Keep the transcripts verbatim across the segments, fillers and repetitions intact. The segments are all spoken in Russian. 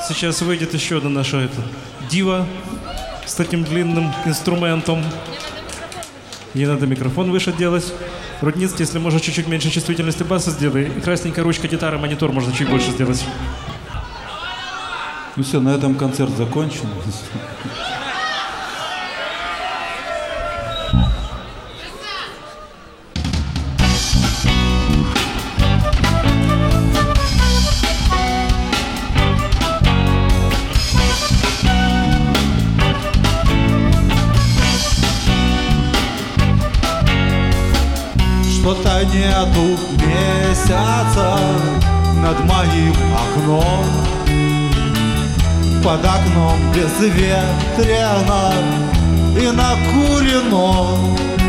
Сейчас выйдет еще одна наша это, дива с таким длинным инструментом. Ей надо микрофон выше делать. Рудницкий, если можно, чуть-чуть меньше чувствительности баса сделай. И красненькая ручка гитары, монитор можно чуть больше сделать. Ну все, на этом концерт закончен. Что-то нету месяца над моим окном. Под окном безветренно и накурено.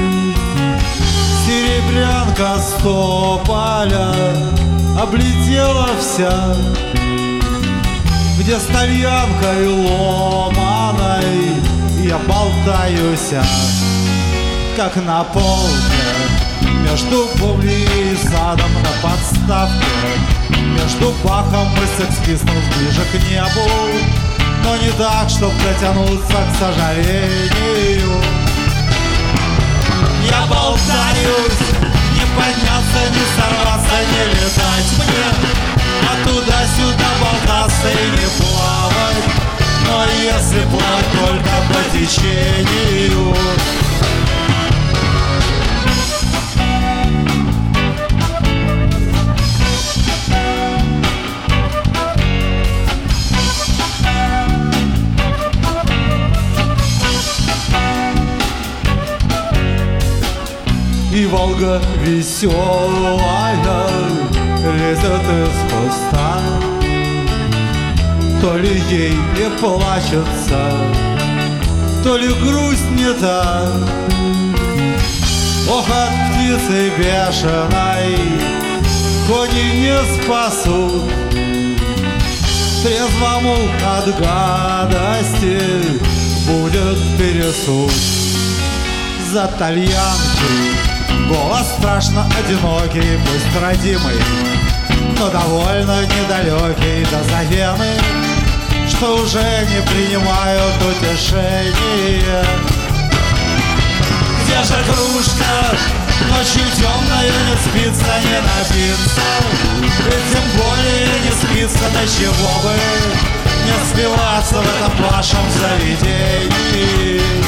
Серебрянка с тополя облетела вся, где с тальянкой ломаной я болтаюсь, как на полке между бумлей и садом на подставке. Между Бахом и Секс-Пистолс ближе к небу, но не так, чтоб дотянуться, к сожалению. Я болтаюсь, не подняться, не сорваться, не летать мне, а туда-сюда болтаться и не плавать. Но если плавать только по течению, и Волга веселая лезет из куста. То ли ей не плачется, то ли грусть не та. Ох, от птицы бешеной кони не спасут. Трезвому от гадости будет пересуд. За тальянкой голос страшно одинокий, пусть родимый, но довольно недалекий до замены, что уже не принимают утешения. Где же кружка? Ночью темною не спится, не напиться, и тем более не спится, до чего бы не спиваться в этом вашем заведении.